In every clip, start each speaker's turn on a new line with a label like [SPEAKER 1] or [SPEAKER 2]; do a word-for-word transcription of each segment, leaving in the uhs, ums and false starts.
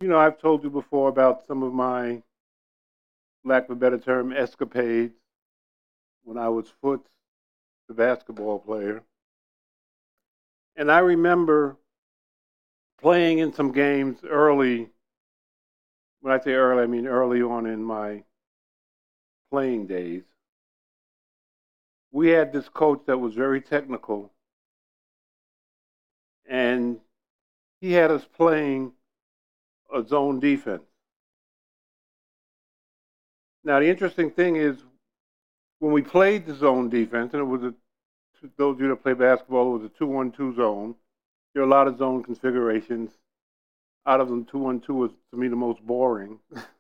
[SPEAKER 1] You know, I've told you before about some of my, lack of a better term, escapades when I was Foots, the basketball player. And I remember playing in some games early. When I say early, I mean early on in my playing days. We had this coach that was very technical, and he had us playing a zone defense. Now, the interesting thing is, when we played the zone defense, and it was a, those of you that play basketball, it was a two one two zone. There are a lot of zone configurations. Out of them, two one two was, to me, the most boring.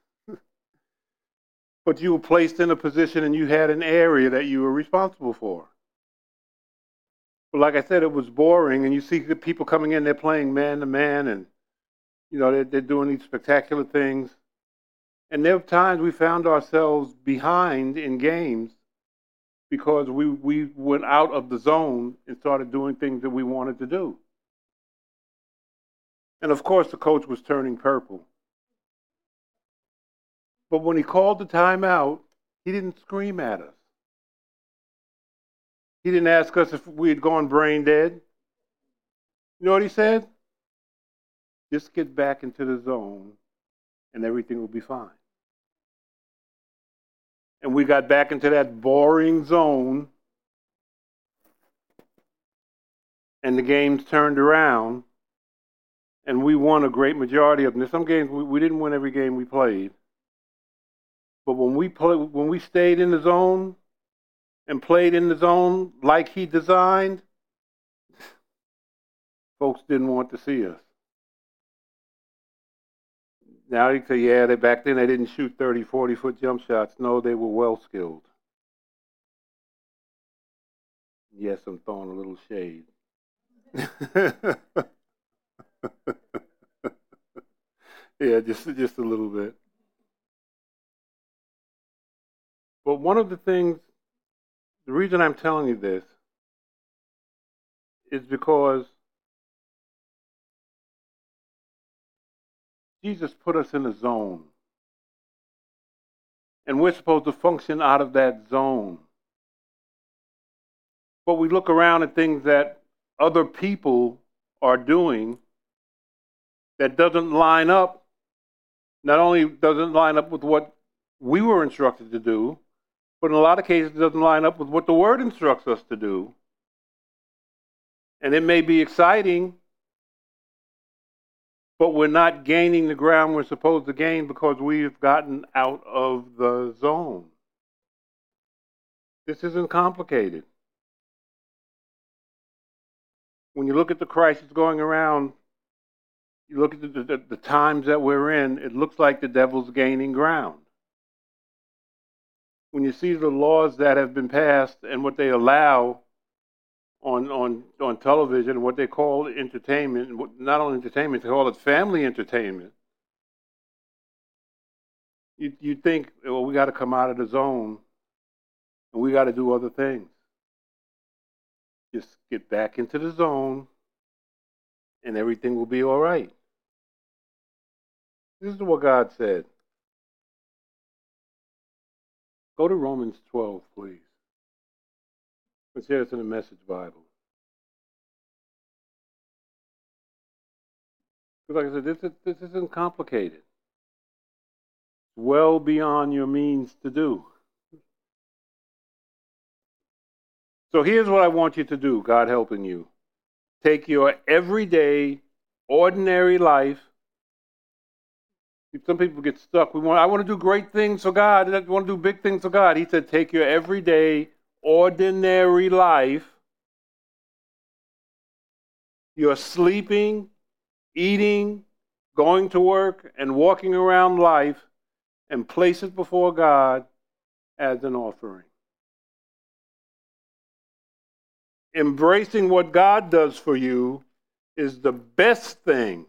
[SPEAKER 1] But you were placed in a position and you had an area that you were responsible for. But like I said, it was boring, and you see the people coming in, they're playing man to man, and you know they're, they're doing these spectacular things. And there were times we found ourselves behind in games because we, we went out of the zone and started doing things that we wanted to do. And of course, the coach was turning purple. But when he called the timeout, he didn't scream at us. He didn't ask us if we had gone brain dead. You know what he said? Just get back into the zone and everything will be fine. And we got back into that boring zone, and the games turned around, and we won a great majority of them. There's some games we, we didn't win every game we played. But when we play, when we stayed in the zone and played in the zone like he designed, folks didn't want to see us. Now you say, yeah, they, back then they didn't shoot thirty, forty-foot jump shots. No, they were well-skilled. Yes, I'm throwing a little shade. Yeah, just, just a little bit. But one of the things, the reason I'm telling you this is because Jesus put us in a zone. And we're supposed to function out of that zone. But we look around at things that other people are doing that doesn't line up. Not only doesn't line up with what we were instructed to do, but in a lot of cases it doesn't line up with what the Word instructs us to do. And it may be exciting, but we're not gaining the ground we're supposed to gain because we've gotten out of the zone. This isn't complicated. When you look at the crisis going around, you look at the, the, the times that we're in, it looks like the devil's gaining ground. When you see the laws that have been passed and what they allow on on, on television, what they call entertainment, not only entertainment, they call it family entertainment, you, you think, well, we got to come out of the zone and we got to do other things. Just get back into the zone and everything will be all right. This is what God said. Go to Romans twelve, please. Let's hear this in the Message Bible. Because like I said, this, is, this isn't complicated. It's well beyond your means to do. So here's what I want you to do, God helping you. Take your everyday, ordinary life. Some people get stuck. We want, I want to do great things for God. I want to do big things for God. He said, take your everyday, ordinary life. You're sleeping, eating, going to work, and walking around life, and place it before God as an offering. Embracing what God does for you is the best thing.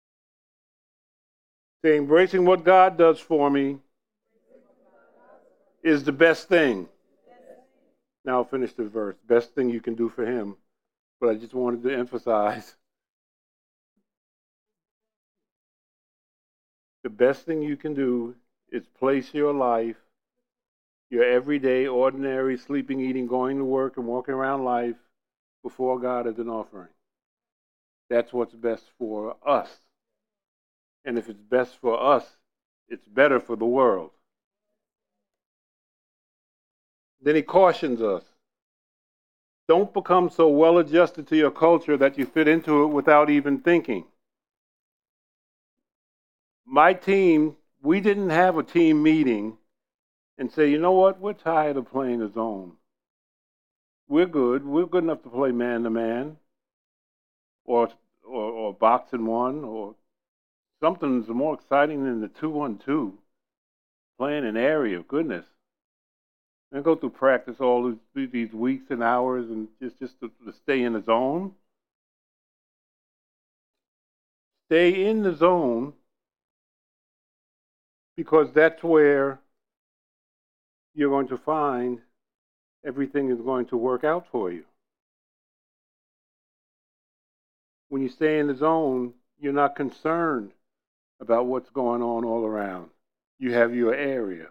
[SPEAKER 1] Say, embracing what God does for me is the best thing. Now I'll finish the verse. Best thing you can do for him. But I just wanted to emphasize the best thing you can do is place your life, your everyday, ordinary, sleeping, eating, going to work, and walking around life before God as an offering. That's what's best for us. And if it's best for us, it's better for the world. Then he cautions us. Don't become so well adjusted to your culture that you fit into it without even thinking. My team, we didn't have a team meeting and say, you know what, we're tired of playing the zone. We're good. We're good enough to play man-to-man or, or, or boxing one or something's more exciting than the two-on-two, playing an area. Goodness. And go through practice all these, these weeks and hours and just, just to, to stay in the zone. Stay in the zone because that's where you're going to find everything is going to work out for you. When you stay in the zone, you're not concerned about what's going on all around. You have your area.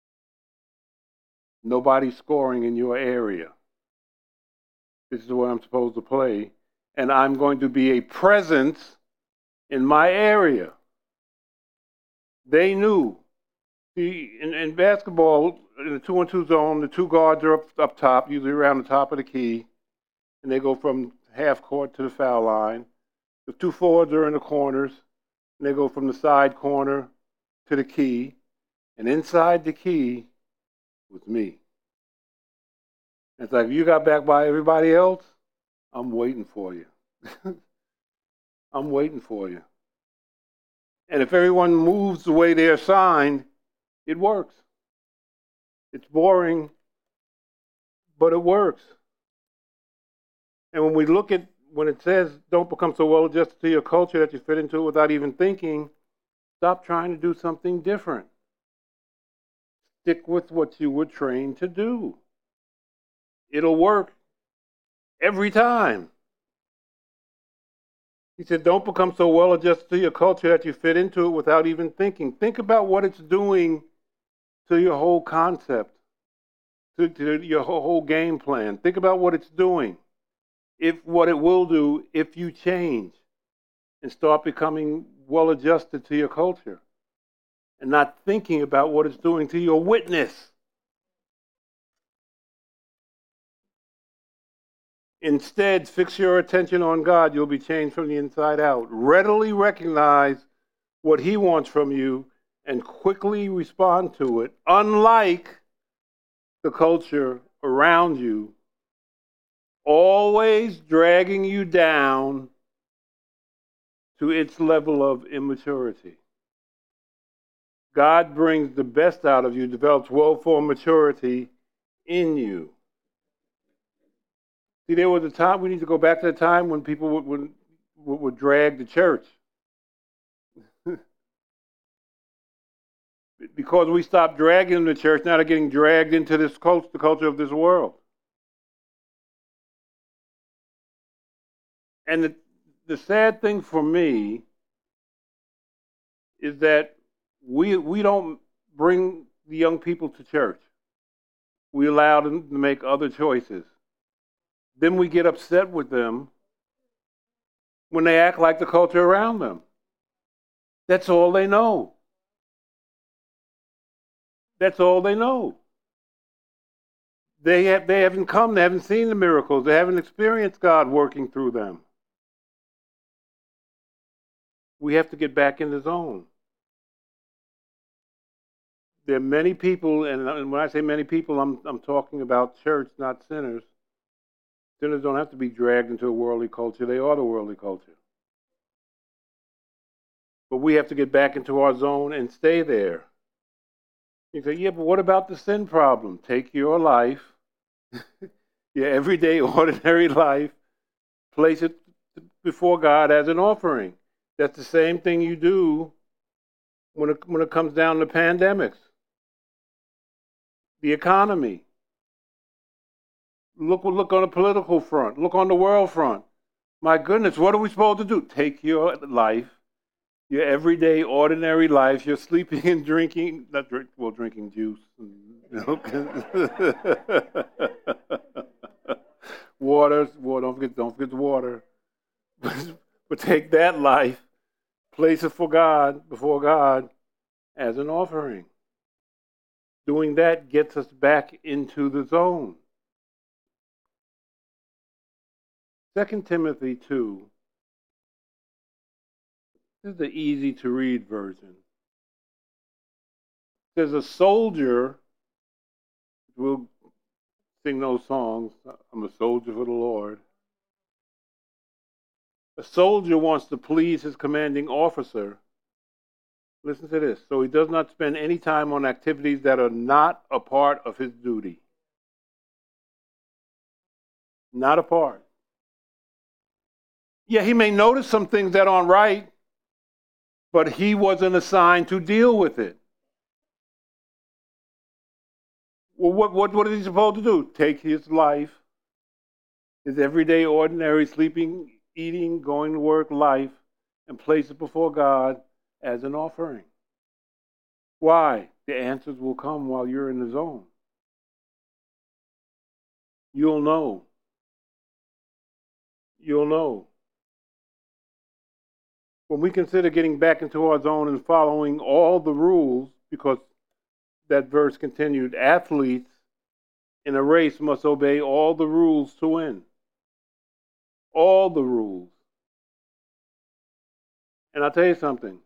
[SPEAKER 1] Nobody's scoring in your area. This is where I'm supposed to play. And I'm going to be a presence in my area. They knew. See, in, in basketball, in the two-on-two zone, the two guards are up, up top, usually around the top of the key. And they go from half court to the foul line. The two forwards are in the corners. And they go from the side corner to the key. And inside the key was me. It's like, if you got back by everybody else, I'm waiting for you. I'm waiting for you. And if everyone moves the way they're assigned, it works. It's boring, but it works. And when we look at, when it says, don't become so well adjusted to your culture that you fit into it without even thinking, stop trying to do something different. Stick with what you were trained to do. It'll work every time. He said, don't become so well adjusted to your culture that you fit into it without even thinking. Think about what it's doing to your whole concept, to, to your whole game plan. Think about what it's doing. If what it will do if you change and start becoming well adjusted to your culture and not thinking about what it's doing to your witness. Instead, fix your attention on God. You'll be changed from the inside out. Readily recognize what He wants from you and quickly respond to it, unlike the culture around you, always dragging you down to its level of immaturity. God brings the best out of you, develops well-formed maturity in you. See, there was a time, we need to go back to the time when people would, would, would drag the church. Because we stopped dragging the church, now they're getting dragged into this culture, the culture of this world. And the, the sad thing for me is that we we don't bring the young people to church. We allow them to make other choices. Then we get upset with them when they act like the culture around them. That's all they know. That's all they know. They have, they haven't come, they haven't seen the miracles, they haven't experienced God working through them. We have to get back in the zone. There are many people, and when I say many people, I'm, I'm talking about church, not sinners. Sinners don't have to be dragged into a worldly culture. They are the worldly culture. But we have to get back into our zone and stay there. You say, yeah, but what about the sin problem? Take your life, your everyday, ordinary life, place it before God as an offering. That's the same thing you do when it, when it comes down to pandemics, the economy. Look, look on the political front. Look on the world front. My goodness, what are we supposed to do? Take your life Your everyday, ordinary life, you're sleeping and drinking, not drink, well, drinking juice, milk, water, water, don't forget, don't forget the water. But take that life, place it for God, before God, as an offering. Doing that gets us back into the zone. Second Timothy two, this is the easy to read version. There's a soldier, we'll sing those songs, I'm a soldier for the Lord. A soldier wants to please his commanding officer. Listen to this. So he does not spend any time on activities that are not a part of his duty. Not a part. Yeah, he may notice some things that aren't right, but he wasn't assigned to deal with it. Well, what, what, what is he supposed to do? Take his life, his everyday, ordinary, sleeping, eating, going to work life, and place it before God as an offering. Why? The answers will come while you're in the zone. You'll know. You'll know. When we consider getting back into our zone and following all the rules, because that verse continued, athletes in a race must obey all the rules to win. All the rules. And I'll tell you something.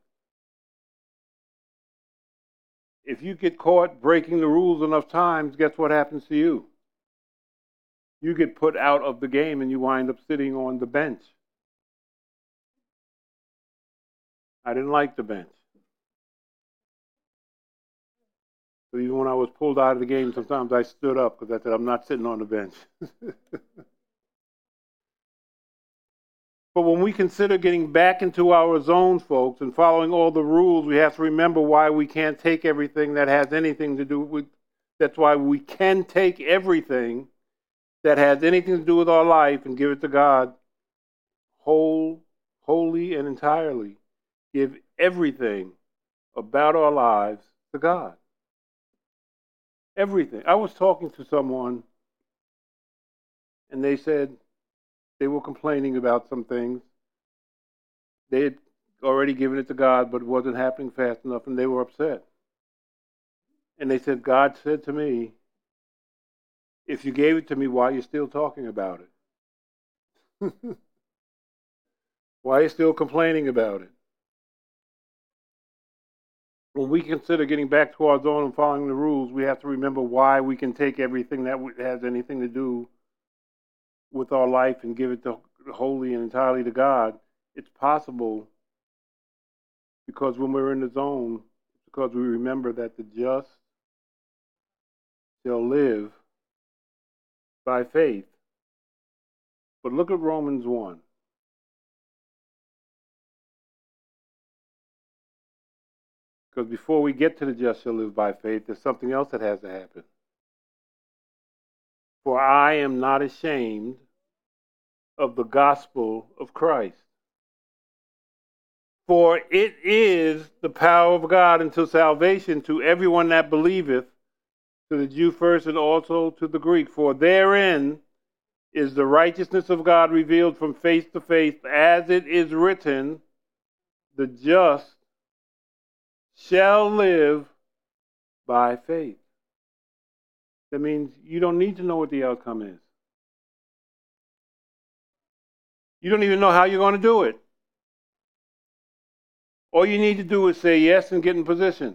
[SPEAKER 1] If you get caught breaking the rules enough times, guess what happens to you? You get put out of the game and you wind up sitting on the bench. I didn't like the bench. So even when I was pulled out of the game, sometimes I stood up because I said, I'm not sitting on the bench. But when we consider getting back into our zone, folks, and following all the rules, we have to remember why we can't take everything that has anything to do with, that's why we can take everything that has anything to do with our life and give it to God whole, wholly and entirely. Give everything about our lives to God. Everything. I was talking to someone and they said they were complaining about some things. They had already given it to God, but it wasn't happening fast enough and they were upset. And they said, God said to me, if you gave it to me, why are you still talking about it? Why are you still complaining about it? When we consider getting back to our zone and following the rules, we have to remember why we can take everything that has anything to do with our life and give it to, wholly and entirely to God. It's possible because when we're in the zone, because we remember that the just shall live by faith. But look at Romans one. Because before we get to the just shall live by faith, there's something else that has to happen. For I am not ashamed of the gospel of Christ. For it is the power of God unto salvation to everyone that believeth, to the Jew first and also to the Greek. For therein is the righteousness of God revealed from face to face, as it is written, the just shall live by faith. That means you don't need to know what the outcome is. You don't even know how you're going to do it. All you need to do is say yes and get in position.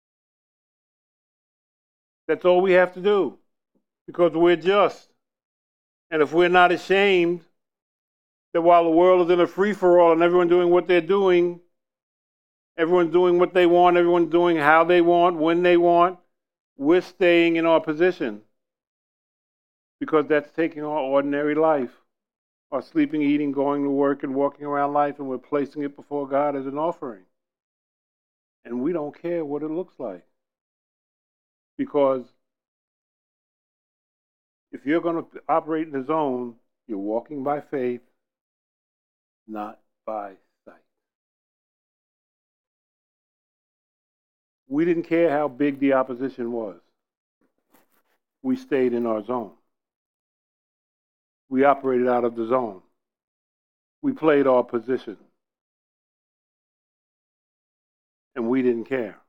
[SPEAKER 1] That's all we have to do, because we're just. And if we're not ashamed that while the world is in a free-for-all and everyone doing what they're doing, everyone's doing what they want, everyone's doing how they want, when they want, we're staying in our position, because that's taking our ordinary life, our sleeping, eating, going to work, and walking around life, and we're placing it before God as an offering. And we don't care what it looks like. Because if you're going to operate in the zone, you're walking by faith, not by sight. We didn't care how big the opposition was. We stayed in our zone. We operated out of the zone. We played our position. And we didn't care.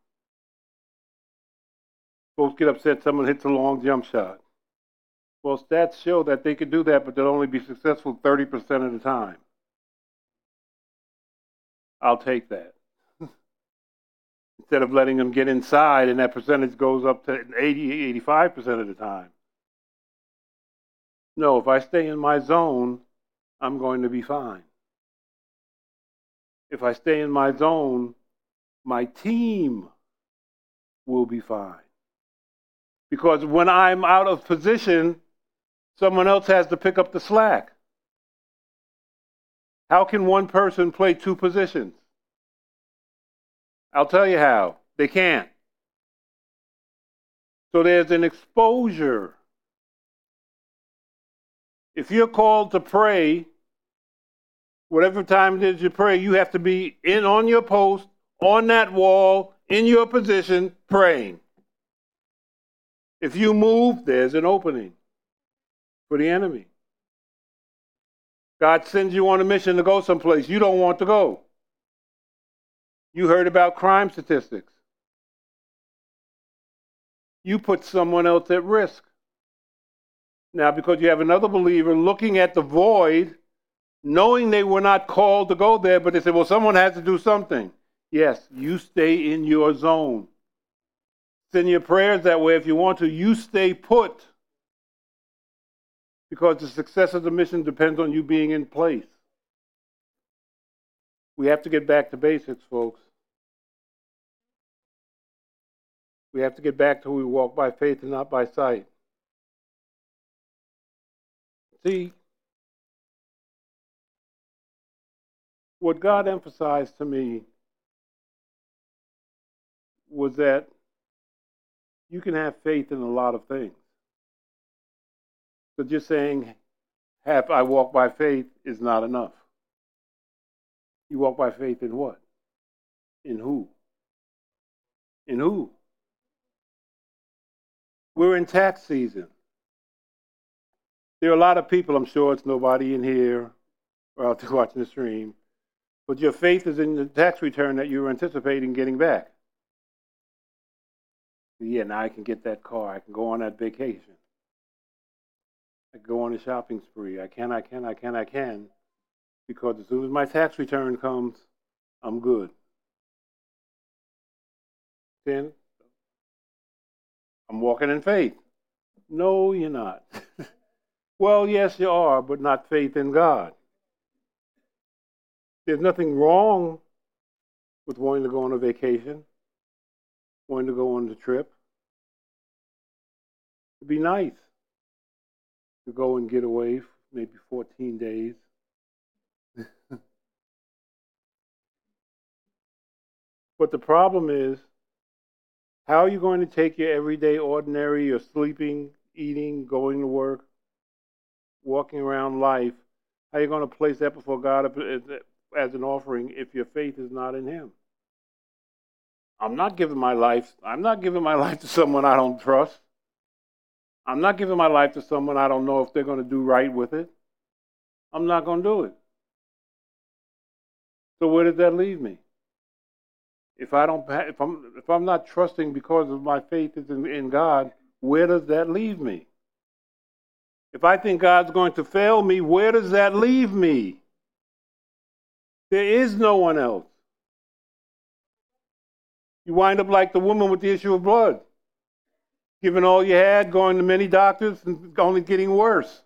[SPEAKER 1] Folks get upset someone hits a long jump shot. Well, stats show that they could do that, but they'll only be successful thirty percent of the time. I'll take that. Instead of letting them get inside and that percentage goes up to eighty, eighty-five percent of the time. No, if I stay in my zone, I'm going to be fine. If I stay in my zone, my team will be fine. Because when I'm out of position, someone else has to pick up the slack. How can one person play two positions? I'll tell you how. They can't. So there's an exposure. If you're called to pray, whatever time it is you pray, you have to be in on your post, on that wall, in your position, praying. If you move, there's an opening for the enemy. God sends you on a mission to go someplace you don't want to go. You heard about crime statistics. You put someone else at risk. Now, because you have another believer looking at the void, knowing they were not called to go there, but they said, well, someone has to do something. Yes, you stay in your zone. Send your prayers that way if you want to. You stay put. Because the success of the mission depends on you being in place. We have to get back to basics, folks. We have to get back to we walk by faith and not by sight. See, what God emphasized to me was that you can have faith in a lot of things. So just saying, have I walk by faith is not enough. You walk by faith in what? In who? In who? We're in tax season. There are a lot of people, I'm sure it's nobody in here or out there watching the stream, but your faith is in the tax return that you're anticipating getting back. Yeah, now I can get that car. I can go on that vacation. I can go on a shopping spree. I can, I can, I can, I can. Because as soon as my tax return comes, I'm good. Then I'm walking in faith. No, you're not. Well, yes, you are, but not faith in God. There's nothing wrong with wanting to go on a vacation, wanting to go on the trip. It'd be nice to go and get away for maybe fourteen days. But the problem is, how are you going to take your everyday, ordinary, your sleeping, eating, going to work, walking around life, how are you going to place that before God as an offering if your faith is not in Him? I'm not giving my life, I'm not giving my life to someone I don't trust. I'm not giving my life to someone I don't know if they're going to do right with it. I'm not going to do it. So where does that leave me? If I don't, if I'm, if I'm not trusting because of my faith is in, in God, where does that leave me? If I think God's going to fail me, where does that leave me? There is no one else. You wind up like the woman with the issue of blood, giving all you had, going to many doctors, and only getting worse.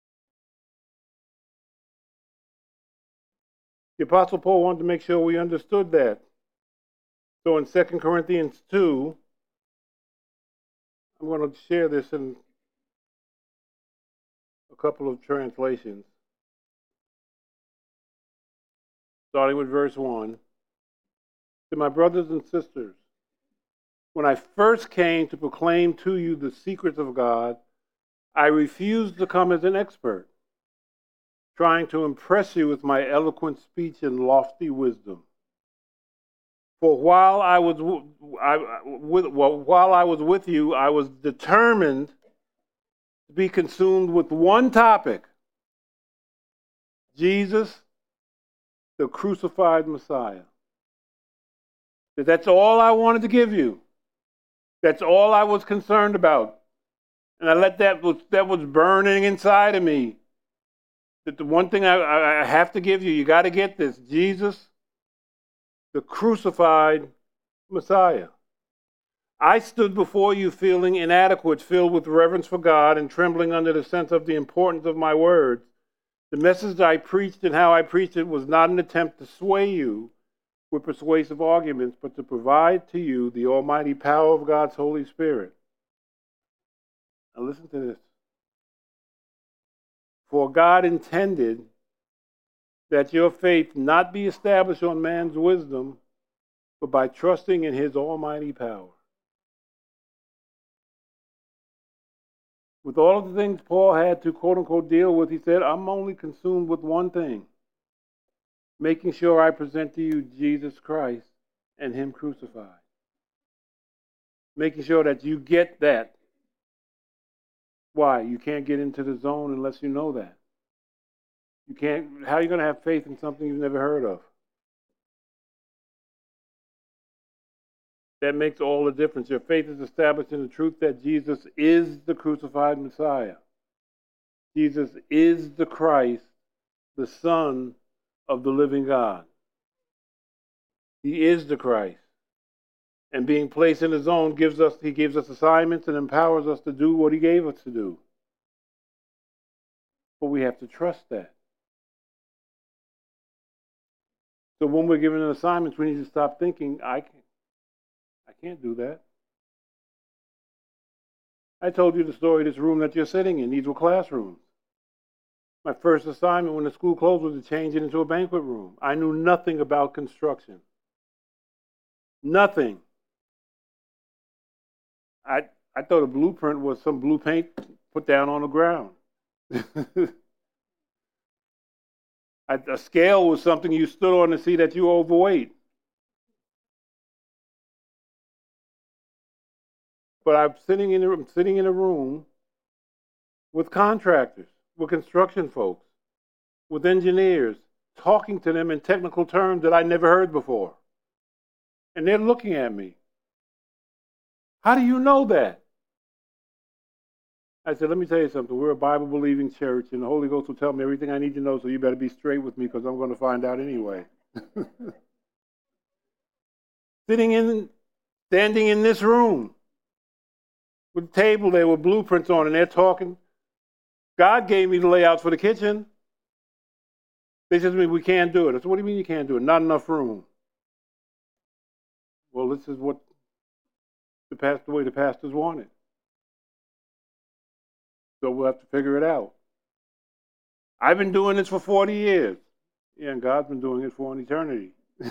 [SPEAKER 1] The Apostle Paul wanted to make sure we understood that. So in Second Corinthians two, I'm going to share this in a couple of translations. Starting with verse one. To my brothers and sisters, when I first came to proclaim to you the secrets of God, I refused to come as an expert, trying to impress you with my eloquent speech and lofty wisdom. For while I was I, with, well, while I was with you, I was determined to be consumed with one topic: Jesus, the crucified Messiah. That's all I wanted to give you. That's all I was concerned about. And I let that was that was burning inside of me. That the one thing I, I, I have to give you, you got to get this: Jesus, the crucified Messiah. I stood before you feeling inadequate, filled with reverence for God and trembling under the sense of the importance of my words. The message I preached and how I preached it was not an attempt to sway you with persuasive arguments, but to provide to you the almighty power of God's Holy Spirit. Now listen to this. For God intended that your faith not be established on man's wisdom, but by trusting in his almighty power. With all of the things Paul had to quote-unquote deal with, he said, I'm only consumed with one thing: making sure I present to you Jesus Christ and him crucified. Making sure that you get that. Why? You can't get into the zone unless you know that. You can't. How are you going to have faith in something you've never heard of? That makes all the difference. Your faith is established in the truth that Jesus is the crucified Messiah. Jesus is the Christ, the Son of the living God. He is the Christ. And being placed in his zone gives us, he gives us assignments and empowers us to do what he gave us to do. But we have to trust that. So when we're given assignments, we need to stop thinking, I can't, I can't do that. I told you the story of this room that you're sitting in. These were classrooms. My first assignment when the school closed was to change it into a banquet room. I knew nothing about construction. Nothing. I I thought a blueprint was some blue paint put down on the ground. a, a scale was something you stood on to see that you were overweight. But I'm sitting in a, I'm sitting in a room with contractors, with construction folks, with engineers, talking to them in technical terms that I never heard before. And they're looking at me. How do you know that? I said, let me tell you something. We're a Bible-believing church, and the Holy Ghost will tell me everything I need to know, so you better be straight with me because I'm going to find out anyway. Sitting in, standing in this room with a table there with blueprints on, and they're talking. God gave me the layouts for the kitchen. They said to me, we can't do it. I said, what do you mean you can't do it? Not enough room. Well, this is what the past, the way the pastors want it. So we'll have to figure it out. I've been doing this for forty years. Yeah, and God's been doing it for an eternity.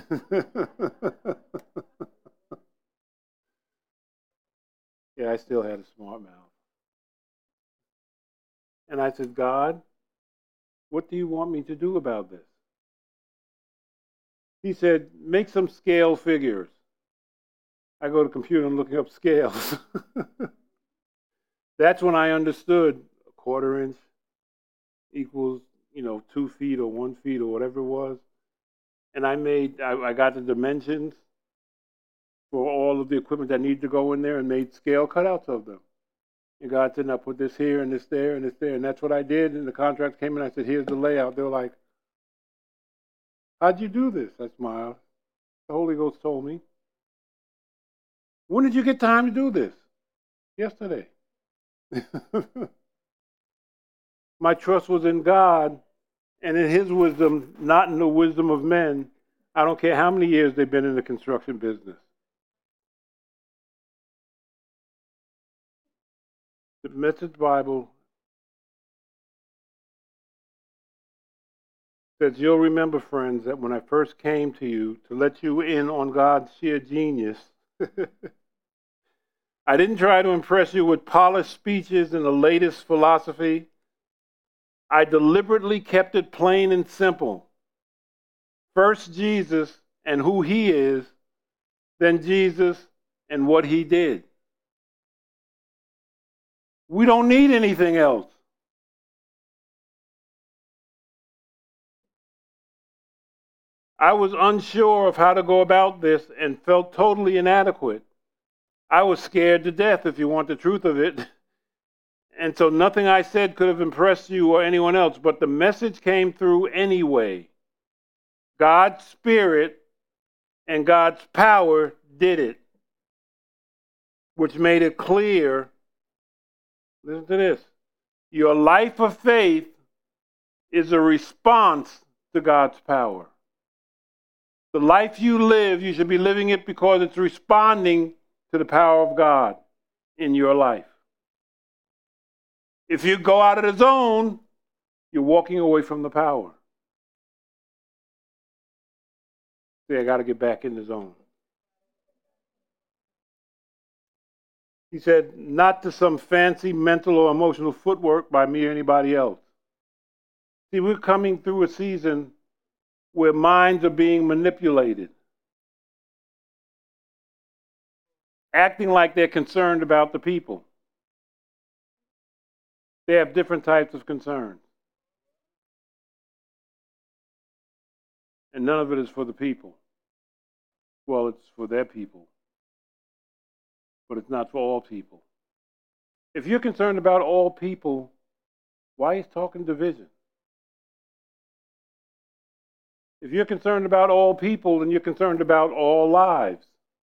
[SPEAKER 1] Yeah, I still had a smart mouth. And I said, God, what do you want me to do about this? He said, make some scale figures. I go to the computer and looking up scales. That's when I understood a quarter inch equals, you know, two feet or one feet or whatever it was. And I made, I, I got the dimensions for all of the equipment that needed to go in there and made scale cutouts of them. And God said, now put this here and this there and this there. And that's what I did. And the contract came in. I said, here's the layout. They were like, how'd you do this? I smiled. The Holy Ghost told me. When did you get time to do this? Yesterday. My trust was in God and in his wisdom, not in the wisdom of men. I don't care how many years they've been in the construction business. The Message Bible says, you'll remember, friends, that when I first came to you to let you in on God's sheer genius, I didn't try to impress you with polished speeches and the latest philosophy. I deliberately kept it plain and simple. First Jesus and who he is, then Jesus and what he did. We don't need anything else. I was unsure of how to go about this and felt totally inadequate. I was scared to death, if you want the truth of it. And so nothing I said could have impressed you or anyone else, but the message came through anyway. God's Spirit and God's power did it, which made it clear. Listen to this. Your life of faith is a response to God's power. The life you live, you should be living it because it's responding to the power of God in your life. If you go out of the zone, you're walking away from the power. See, I got to get back in the zone. He said, not to some fancy mental or emotional footwork by me or anybody else. See, we're coming through a season where minds are being manipulated, acting like they're concerned about the people. They have different types of concerns. And none of it is for the people. Well, it's for their people. But it's not for all people. If you're concerned about all people, why is talking division? If you're concerned about all people, then you're concerned about all lives.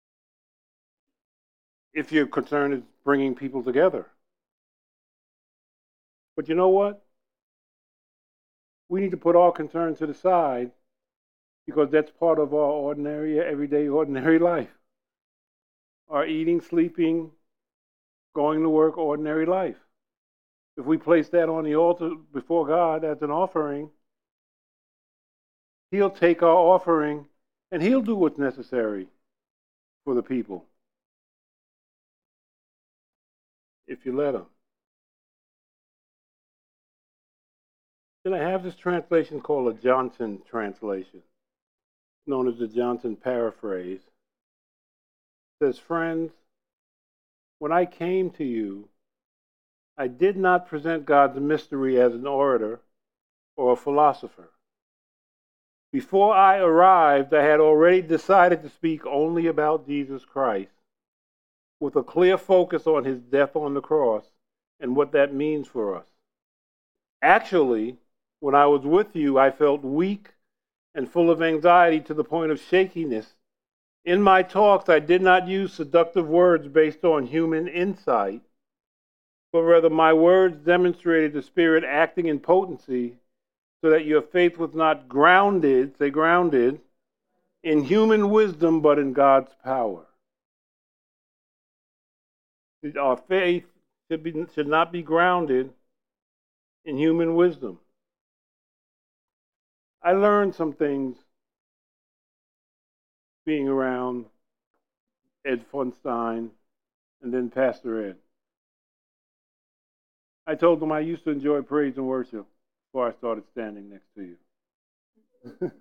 [SPEAKER 1] If your concern is bringing people together. But you know what? We need to put all concern to the side because that's part of our ordinary, everyday, ordinary life. Our eating, sleeping, going to work, ordinary life. If we place that on the altar before God as an offering, He'll take our offering and He'll do what's necessary for the people. If you let Him. Then I have this translation called a Johnson translation, known as the Johnson paraphrase. It says, friends, when I came to you, I did not present God's mystery as an orator or a philosopher. Before I arrived, I had already decided to speak only about Jesus Christ, with a clear focus on his death on the cross and what that means for us. Actually, when I was with you, I felt weak and full of anxiety to the point of shakiness. In my talks, I did not use seductive words based on human insight, but rather my words demonstrated the Spirit acting in potency so that your faith was not grounded, say grounded, in human wisdom, but in God's power. Our faith should, be, should not be grounded in human wisdom. I learned some things being around Ed Funstein and then Pastor Ed. I told them I used to enjoy praise and worship before I started standing next to you.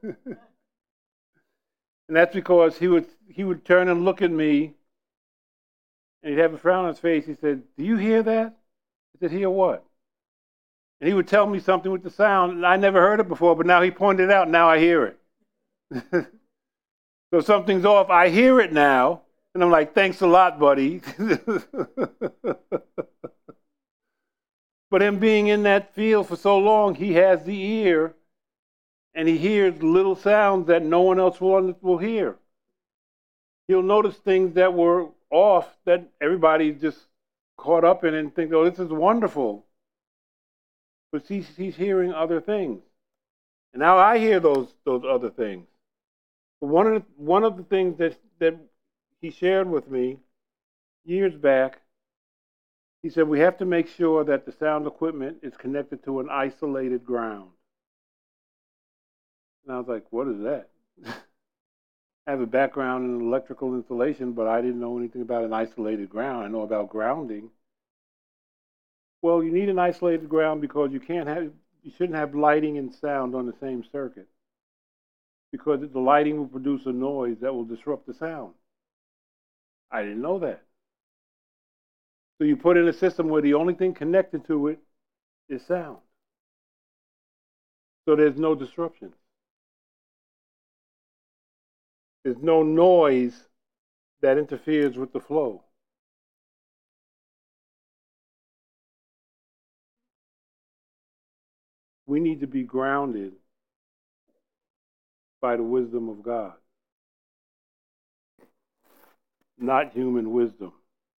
[SPEAKER 1] And that's because he would he would turn and look at me and he'd have a frown on his face. He said, do you hear that? I said, hear what? And he would tell me something with the sound, and I never heard it before, but now he pointed it out, and now I hear it. So something's off. I hear it now, and I'm like, thanks a lot, buddy. But him being in that field for so long, he has the ear, and he hears little sounds that no one else will, will hear. He'll notice things that were off that everybody just caught up in and think, oh, this is wonderful. But he's, he's hearing other things. And now I hear those those other things. But one of the, one of the things that, that he shared with me years back, he said, we have to make sure that the sound equipment is connected to an isolated ground. And I was like, what is that? I have a background in electrical installation, but I didn't know anything about an isolated ground. I know about grounding. Well, you need an isolated ground because you can't have, you shouldn't have lighting and sound on the same circuit, because the lighting will produce a noise that will disrupt the sound. I didn't know that. So you put in a system where the only thing connected to it is sound. So there's no disruption. There's no noise that interferes with the flow. We need to be grounded by the wisdom of God, not human wisdom.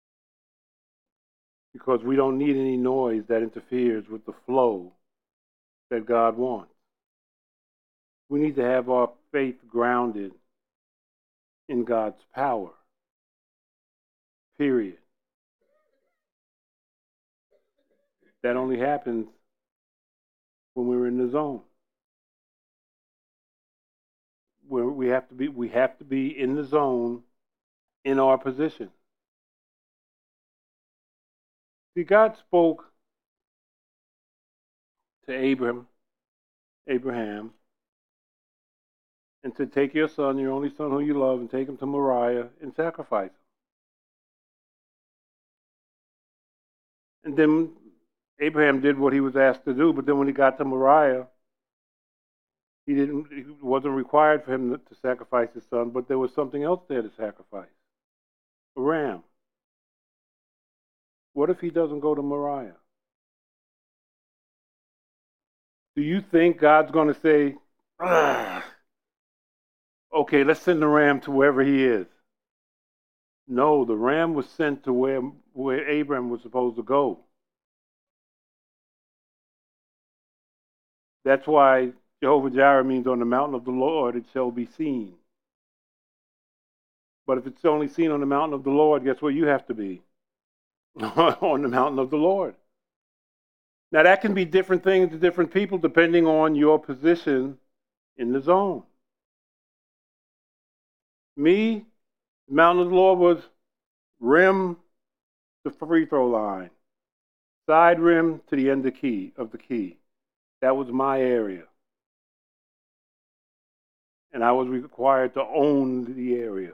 [SPEAKER 1] Because we don't need any noise that interferes with the flow that God wants. We need to have our faith grounded in God's power. Period. That only happens when we're in the zone. Where we have to be, we have to be in the zone in our position. See, God spoke to Abraham, Abraham, and said, take your son, your only son who you love, and take him to Moriah and sacrifice him. And then Abraham did what he was asked to do, but then when he got to Moriah, he didn't. It wasn't required for him to sacrifice his son, but there was something else there to sacrifice: a ram. What if he doesn't go to Moriah? Do you think God's going to say, okay, let's send the ram to wherever he is? No, the ram was sent to where, where Abraham was supposed to go. That's why Jehovah Jireh means on the mountain of the Lord it shall be seen. But if it's only seen on the mountain of the Lord, guess where you have to be? On the mountain of the Lord. Now that can be different things to different people depending on your position in the zone. Me, the mountain of the Lord was rim to free throw line, side rim to the end of, key, of the key. That was my area. And I was required to own the area.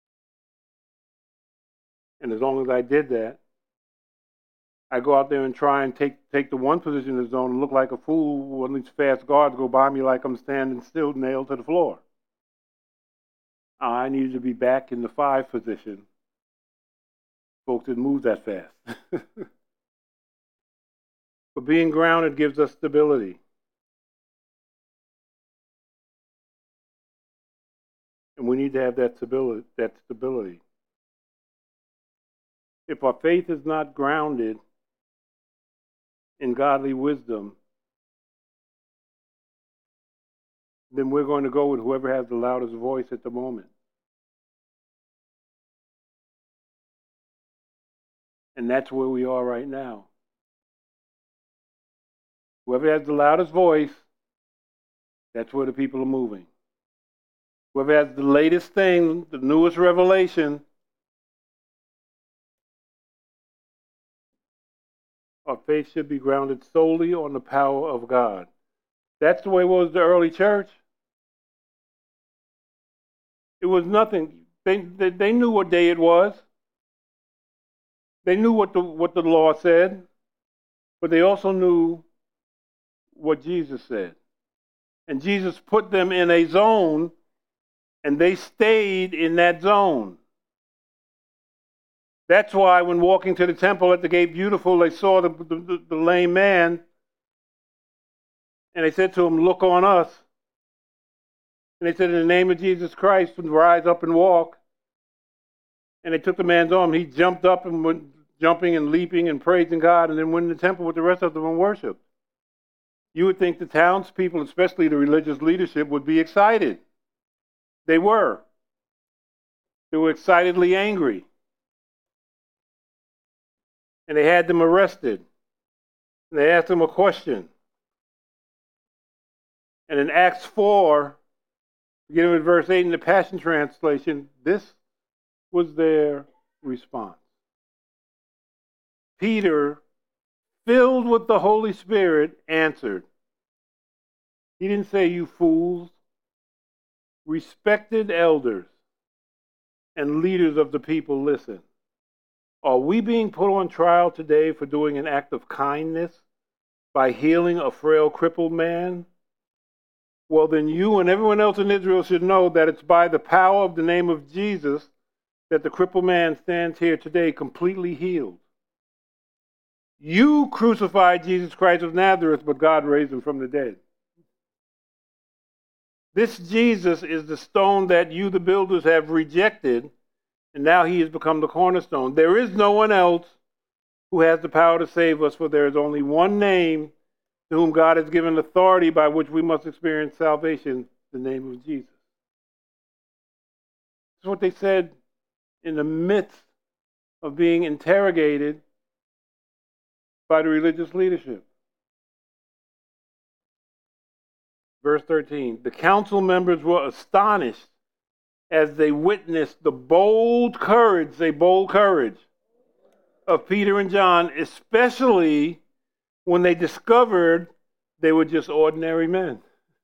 [SPEAKER 1] And as long as I did that, I go out there and try and take take the one position in the zone and look like a fool when these fast guards go by me like I'm standing still, nailed to the floor. I needed to be back in the five position. Folks didn't move that fast. But being grounded gives us stability. And we need to have that stability, that stability. If our faith is not grounded in godly wisdom, then we're going to go with whoever has the loudest voice at the moment. And that's where we are right now. Whoever has the loudest voice, that's where the people are moving. Whoever has the latest thing, the newest revelation, our faith should be grounded solely on the power of God. That's the way it was the early church. It was nothing. They, they, they knew what day it was. They knew what the, what the law said, but they also knew what Jesus said. And Jesus put them in a zone, and they stayed in that zone. That's why when walking to the temple at the gate beautiful, they saw the, the, the lame man, and they said to him, look on us. And they said, in the name of Jesus Christ, rise up and walk. And they took the man's arm. He jumped up and went jumping and leaping and praising God, and then went in the temple with the rest of them and worshiped. You would think the townspeople, especially the religious leadership, would be excited. They were. They were excitedly angry. And they had them arrested. And they asked them a question. And in Acts four, beginning with verse eight in the Passion Translation, this was their response. Peter, filled with the Holy Spirit, answered. He didn't say, you fools. Respected elders, and leaders of the people listen. Are we being put on trial today for doing an act of kindness by healing a frail, crippled man? Well, then you and everyone else in Israel should know that it's by the power of the name of Jesus that the crippled man stands here today completely healed. You crucified Jesus Christ of Nazareth, but God raised him from the dead. This Jesus is the stone that you, the builders, have rejected, and now he has become the cornerstone. There is no one else who has the power to save us, for there is only one name to whom God has given authority by which we must experience salvation, the name of Jesus. That's what they said in the midst of being interrogated by the religious leadership. Verse thirteen, the council members were astonished as they witnessed the bold courage, say bold courage, of Peter and John, especially when they discovered they were just ordinary men.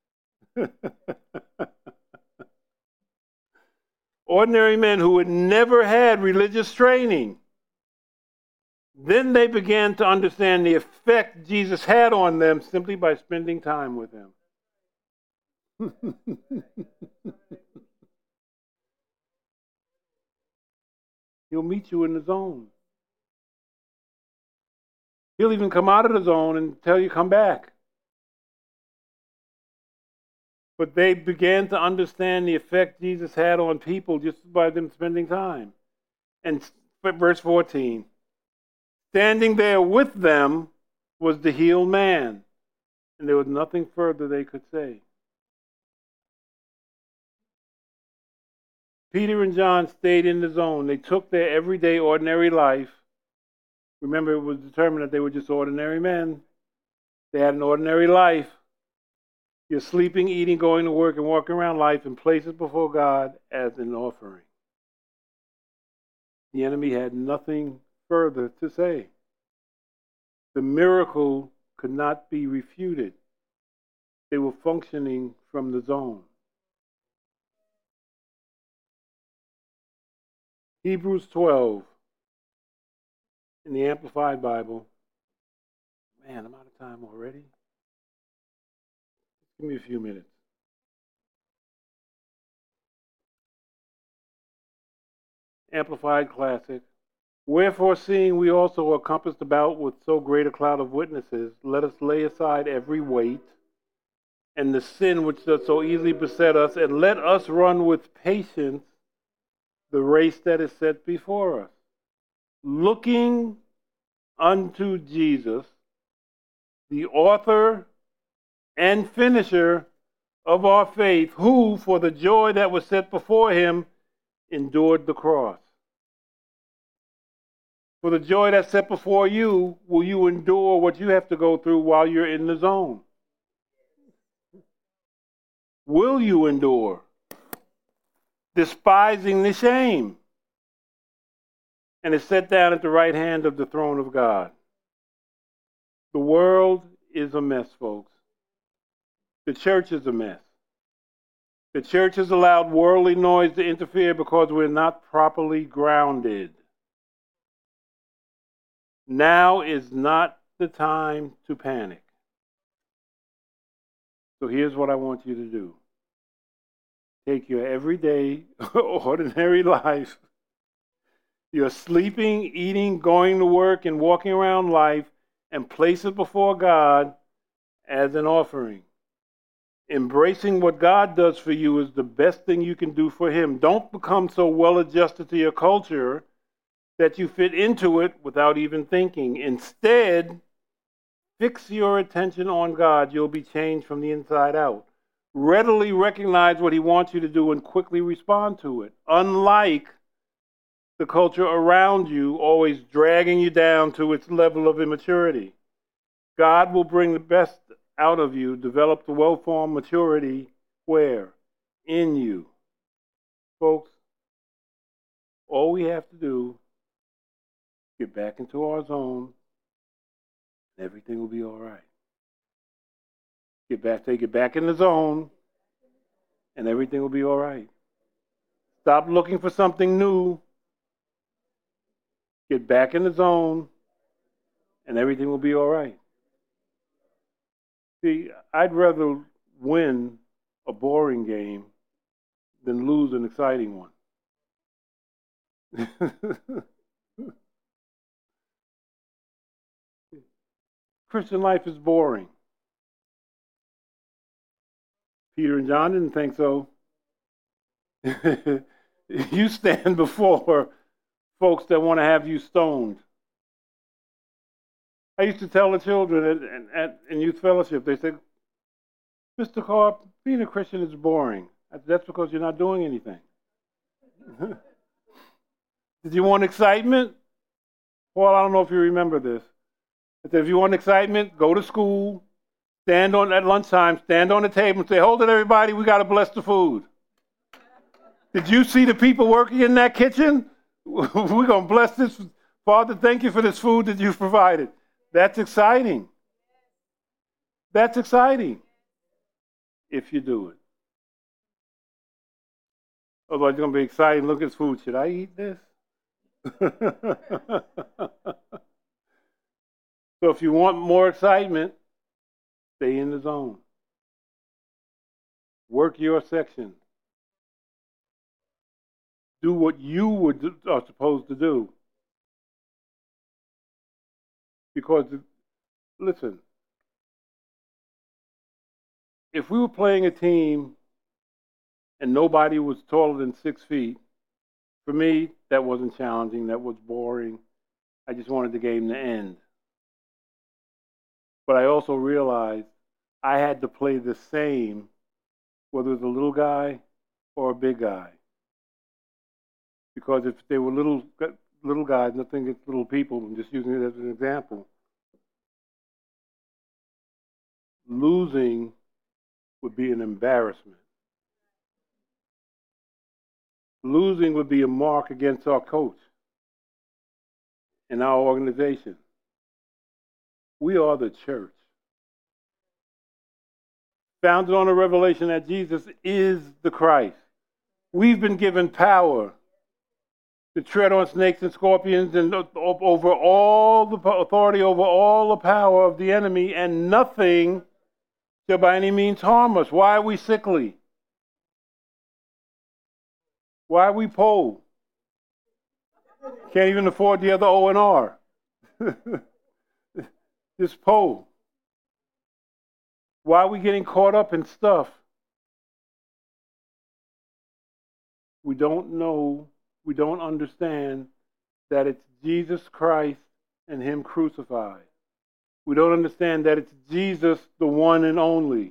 [SPEAKER 1] Ordinary men who had never had religious training. Then they began to understand the effect Jesus had on them simply by spending time with him. He'll meet you in the zone. He'll even come out of the zone and tell you, come back. But they began to understand the effect Jesus had on people just by them spending time. And verse fourteen, standing there with them was the healed man, and there was nothing further they could say. Peter and John stayed in the zone. They took their everyday, ordinary life. Remember, it was determined that they were just ordinary men. They had an ordinary life. You're sleeping, eating, going to work, and walking around life and places before God as an offering. The enemy had nothing further to say. The miracle could not be refuted. They were functioning from the zone. Hebrews twelve in the Amplified Bible. Man, I'm out of time already. Give me a few minutes. Amplified Classic. Wherefore, seeing we also are compassed about with so great a cloud of witnesses, let us lay aside every weight and the sin which does so easily beset us, and let us run with patience the race that is set before us, looking unto Jesus, the author and finisher of our faith, who, for the joy that was set before him, endured the cross. For the joy that's set before you, will you endure what you have to go through while you're in the zone? Will you endure? Despising the shame, and is set down at the right hand of the throne of God. The world is a mess, folks. The church is a mess. The church has allowed worldly noise to interfere because we're not properly grounded. Now is not the time to panic. So here's what I want you to do. Take your everyday, ordinary life, your sleeping, eating, going to work, and walking around life, and place it before God as an offering. Embracing what God does for you is the best thing you can do for him. Don't become so well adjusted to your culture that you fit into it without even thinking. Instead, fix your attention on God. You'll be changed from the inside out. Readily recognize what he wants you to do and quickly respond to it. Unlike the culture around you always dragging you down to its level of immaturity. God will bring the best out of you, develop the well-formed maturity where? In you. Folks, all we have to do is get back into our zone, and everything will be all right. Get back, take it back in the zone, and everything will be all right. Stop looking for something new. Get back in the zone, and everything will be all right. See, I'd rather win a boring game than lose an exciting one. Christian life is boring. Peter and John didn't think so. You stand before folks that want to have you stoned. I used to tell the children at, at, in youth fellowship, they said, Mister Carp, being a Christian is boring. I said, that's because you're not doing anything. Did you want excitement? Well, I don't know if you remember this. I said, if you want excitement, go to school, stand on at lunchtime, stand on the table and say, hold it, everybody, we got to bless the food. Did you see the people working in that kitchen? We're going to bless this. Father, thank you for this food that you've provided. That's exciting. That's exciting if you do it. Otherwise, it's going to be exciting. Look at this food. Should I eat this? So if you want more excitement, stay in the zone. Work your section. Do what you would, are supposed to do. Because, listen, if we were playing a team and nobody was taller than six feet, for me, that wasn't challenging. That was boring. I just wanted the game to end. But I also realized I had to play the same, whether it was a little guy or a big guy. Because if they were little little guys, nothing against little people, I'm just using it as an example, losing would be an embarrassment. Losing would be a mark against our coach and our organization. We are the church. Founded on a revelation that Jesus is the Christ. We've been given power to tread on snakes and scorpions and over all the authority over all the power of the enemy, and nothing shall by any means harm us. Why are we sickly? Why are we poor? Can't even afford the other O and R. Just poor. Why are we getting caught up in stuff? We don't know, we don't understand that it's Jesus Christ and Him crucified. We don't understand that it's Jesus, the one and only.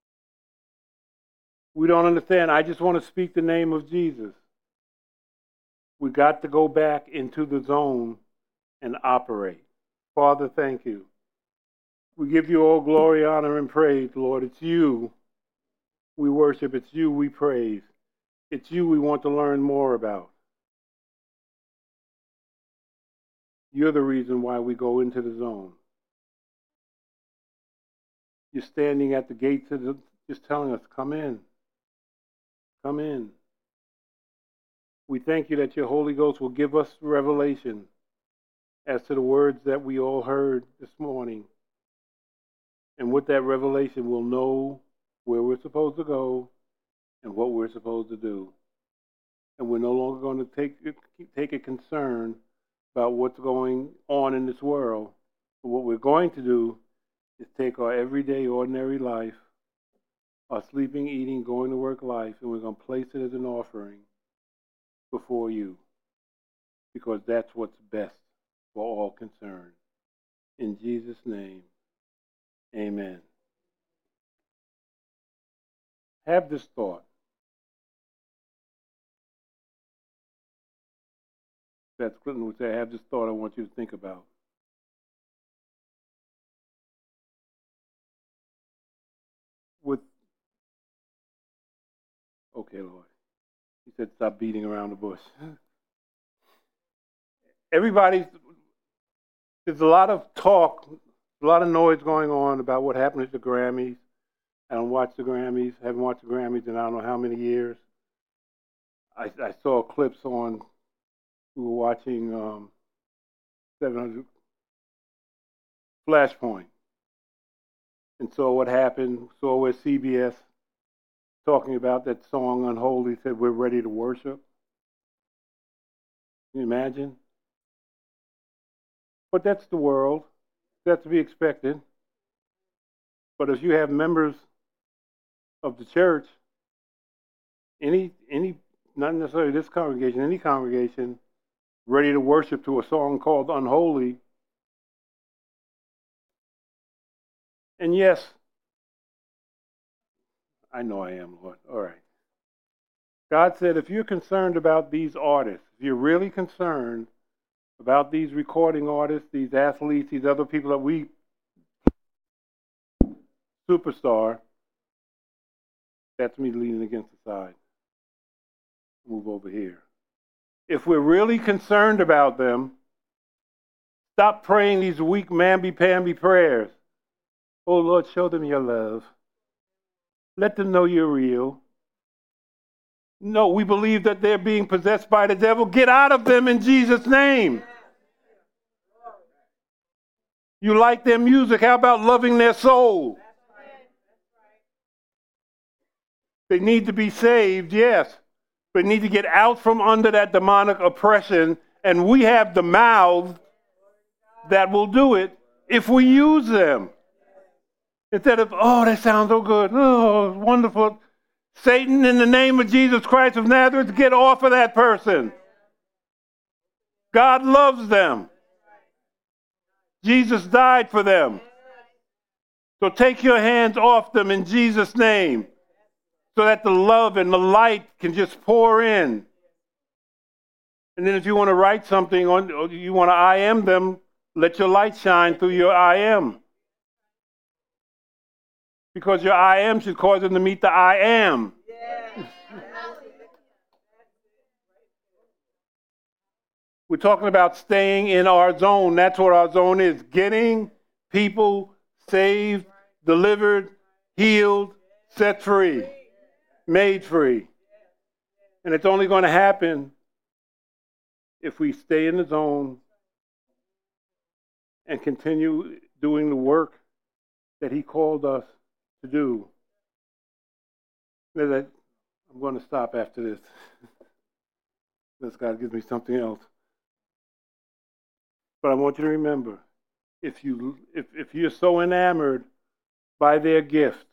[SPEAKER 1] We don't understand, I just want to speak the name of Jesus. We got to go back into the zone and operate. Father, thank you. We give you all glory, honor, and praise, Lord. It's you we worship. It's you we praise. It's you we want to learn more about. You're the reason why we go into the zone. You're standing at the gates of the, just telling us, come in. Come in. We thank you that your Holy Ghost will give us revelation as to the words that we all heard this morning. And with that revelation, we'll know where we're supposed to go and what we're supposed to do. And we're no longer going to take, take a concern about what's going on in this world. But what we're going to do is take our everyday, ordinary life, our sleeping, eating, going to work life, and we're going to place it as an offering before you, because that's what's best for all concerned. In Jesus' name, amen. Have this thought. That's Clinton would say, have this thought I want you to think about. With, okay, Lord. He said, stop beating around the bush. Everybody, there's a lot of talk, a lot of noise going on about what happened at the Grammys. I don't watch the Grammys, haven't watched the Grammys in I don't know how many years. I, I saw clips on, we were watching um, seven hundred Flashpoint, and saw what happened, saw where C B S talking about that song Unholy said, we're ready to worship. Can you imagine? But that's the world. That's to be expected. But if you have members of the church, any, any, not necessarily this congregation, any congregation, ready to worship to a song called Unholy, and yes, I know I am, Lord. All right. God said, if you're concerned about these artists, if you're really concerned about these recording artists, these athletes, these other people that we superstar, that's me leaning against the side. Move over here. If we're really concerned about them, stop praying these weak mamby-pamby prayers. Oh, Lord, show them your love. Let them know you're real. No, we believe that they're being possessed by the devil. Get out of them in Jesus' name. You like their music. How about loving their soul? They need to be saved, yes. But need to get out from under that demonic oppression. And we have the mouths that will do it if we use them. Instead of, oh, that sounds so good. Oh, wonderful. Satan, in the name of Jesus Christ of Nazareth, get off of that person. God loves them. Jesus died for them. So take your hands off them in Jesus' name so that the love and the light can just pour in. And then if you want to write something on, or you want to I am them, let your light shine through your I am. Because your I am should cause them to meet the I am. We're talking about staying in our zone. That's what our zone is. Getting people saved, delivered, healed, set free, made free. And it's only going to happen if we stay in the zone and continue doing the work that he called us to do. I'm going to stop after this. Unless God gives me something else. But I want you to remember, if you if, if you're so enamored by their gift,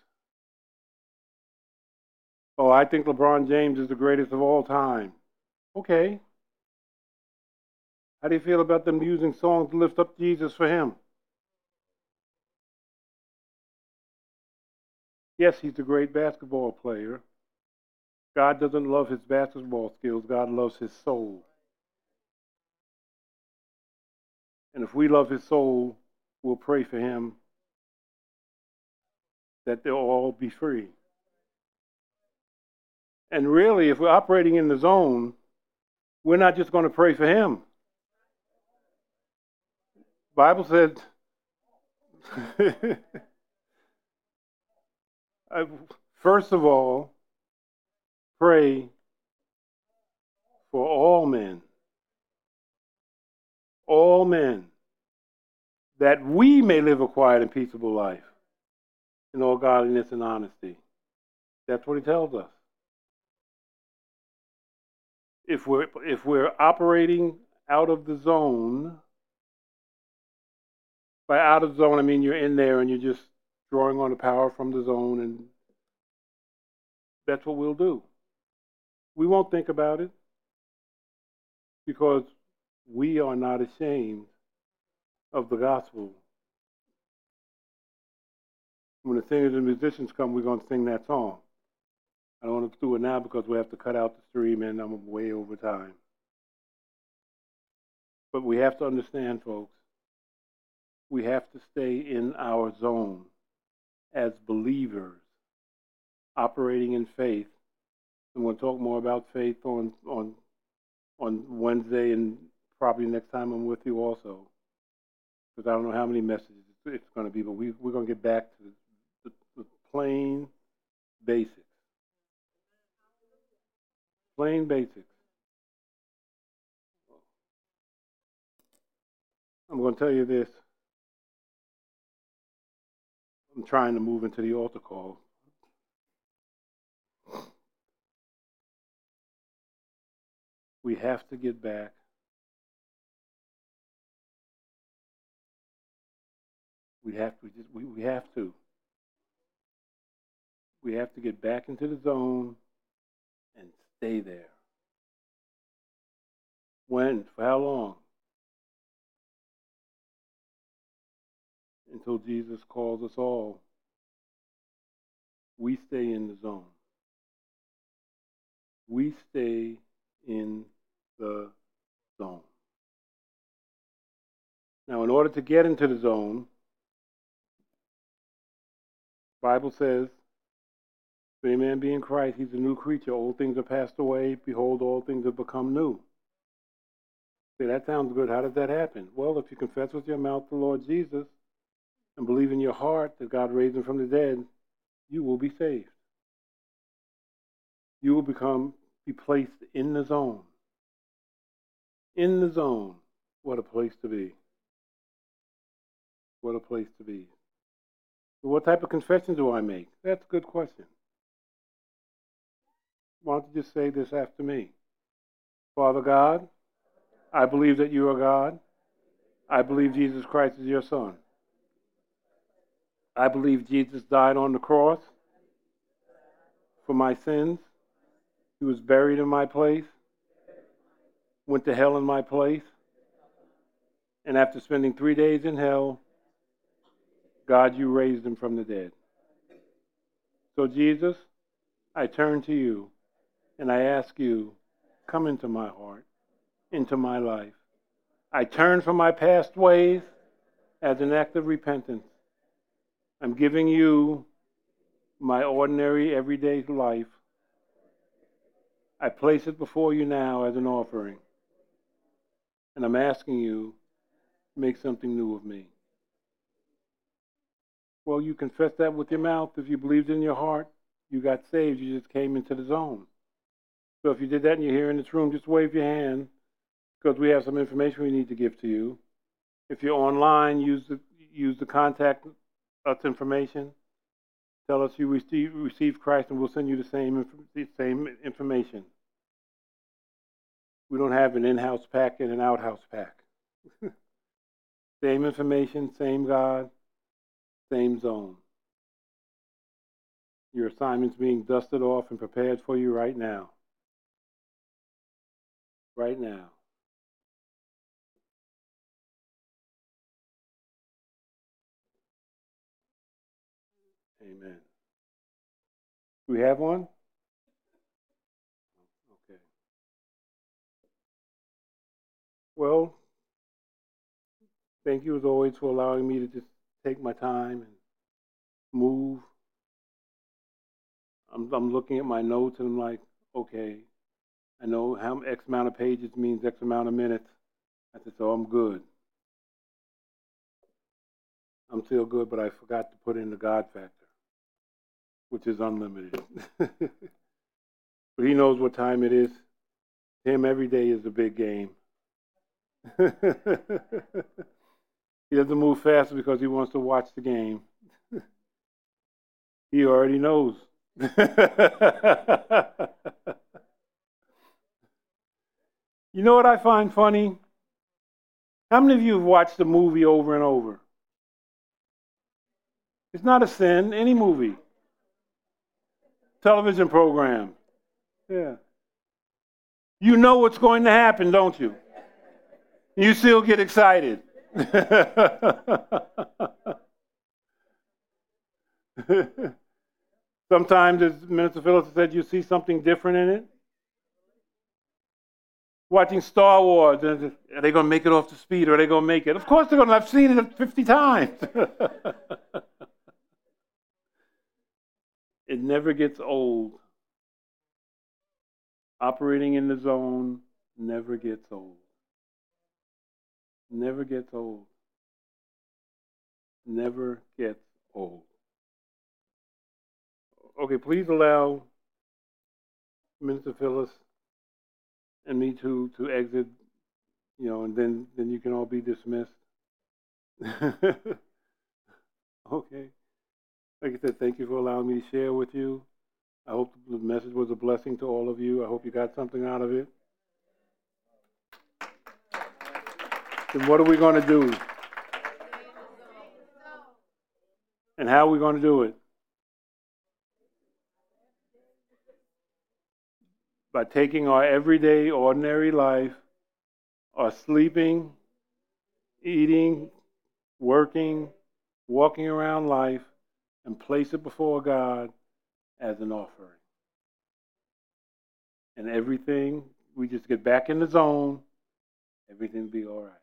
[SPEAKER 1] oh, I think LeBron James is the greatest of all time. Okay. How do you feel about them using songs to lift up Jesus for him? Yes, he's a great basketball player. God doesn't love his basketball skills. God loves his soul. And if we love his soul, we'll pray for him that they'll all be free. And really, if we're operating in the zone, we're not just going to pray for him. The Bible said, first of all, pray for all men. All men, that we may live a quiet and peaceable life in all godliness and honesty. That's what he tells us. If we're, if we're operating out of the zone, by out of zone I mean you're in there and you're just drawing on the power from the zone, and that's what we'll do. We won't think about it because we are not ashamed of the gospel. When the singers and musicians come, we're going to sing that song. I don't want to do it now because we have to cut out the stream and I'm way over time. But we have to understand, folks, we have to stay in our zone as believers, operating in faith. And we'll talk more about faith on, on, on Wednesday, and probably next time I'm with you also. Because I don't know how many messages it's going to be, but we, we're going to get back to the, the plain basics. Plain basics. I'm going to tell you this. I'm trying to move into the altar call. We have to get back. We have to. Just, we, we have to. We have to get back into the zone and stay there. When? For how long? Until Jesus calls us all. We stay in the zone. We stay in the zone. Now, in order to get into the zone, the Bible says, if any man be in Christ, he's a new creature. Old things are passed away. Behold, all things have become new. Say, that sounds good. How does that happen? Well, if you confess with your mouth the Lord Jesus and believe in your heart that God raised him from the dead, you will be saved. You will become, be placed in the zone. In the zone. What a place to be. What a place to be. So what type of confession do I make? That's a good question. Why don't you just say this after me? Father God, I believe that you are God. I believe Jesus Christ is your Son. I believe Jesus died on the cross for my sins. He was buried in my place, went to hell in my place, and after spending three days in hell, God, you raised him from the dead. So Jesus, I turn to you, and I ask you, come into my heart, into my life. I turn from my past ways as an act of repentance. I'm giving you my ordinary, everyday life. I place it before you now as an offering. And I'm asking you, make something new of me. Well, you confess that with your mouth. If you believed in your heart, you got saved. You just came into the zone. So if you did that and you're here in this room, just wave your hand, because we have some information we need to give to you. If you're online, use the, use the contact us information. Tell us you receive, received Christ, and we'll send you the same, the same information. We don't have an in-house pack and an out-house pack. Same information, same God, same zone. Your assignment's being dusted off and prepared for you right now. Right now. Amen. Do we have one? Okay. Well, thank you as always for allowing me to just take my time and move. I'm, I'm looking at my notes and I'm like, okay, I know how X amount of pages means X amount of minutes. I said, so I'm good. I'm still good, but I forgot to put in the God factor, which is unlimited. But he knows what time it is. Him every day is a big game. He doesn't move faster because he wants to watch the game. He already knows. You know what I find funny? How many of you have watched the movie over and over? It's not a sin, any movie. Television program. Yeah. You know what's going to happen, don't you? You still get excited. Sometimes, as Minister Phillips said, you see something different in it. Watching Star Wars, are they going to make it off the speed, or are they going to make it? Of course they're going to. I've seen it fifty times. It never gets old. Operating in the zone never gets old. Never gets old. Never gets old. Okay, please allow Minister Phyllis and me to to exit, you know, and then then you can all be dismissed. Okay. Like I said, thank you for allowing me to share with you. I hope the message was a blessing to all of you. I hope you got something out of it. Then what are we going to do? And how are we going to do it? By taking our everyday, ordinary life, our sleeping, eating, working, walking around life, and place it before God as an offering. And everything, we just get back in the zone, everything will be all right.